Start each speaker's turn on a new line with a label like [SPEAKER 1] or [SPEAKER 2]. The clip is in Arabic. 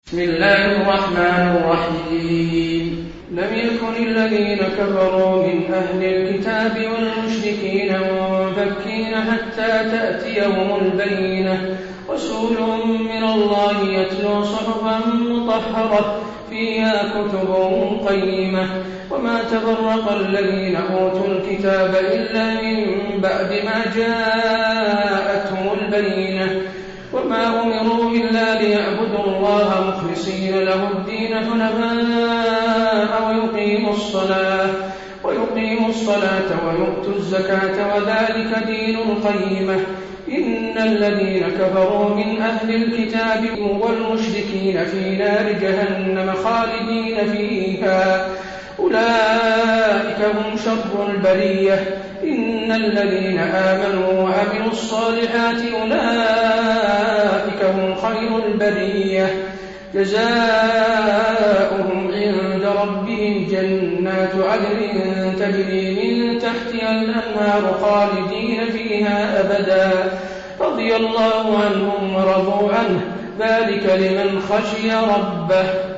[SPEAKER 1] بسم الله الرحمن الرحيم لم يكن الذين كفروا من أهل الكتاب والمشركين منفكين حتى تأتيهم البينة رسول من الله يتلو صحفا مطهرة فيها كتب قيمة وما تفرق الذين أوتوا الكتاب إلا من بعد ما جاءتهم البينة وما أمروا إلا ليعبدوا الله مخلصين له الدين حنفاء ويقيموا الصلاة ويؤتوا الزكاة وذلك دين القيمة إن الذين كفروا من أهل الكتاب والمشركين في نار جهنم خالدين فيها أولئك هم شر البرية إن الذين آمنوا وعملوا الصالحات أولئك هم خير البرية جزاؤهم عند ربهم جنات عدن تجري من تحتها الأنهار خالدين فيها أبدا رضي الله عنهم ورضوا عنه ذلك لمن خشي ربه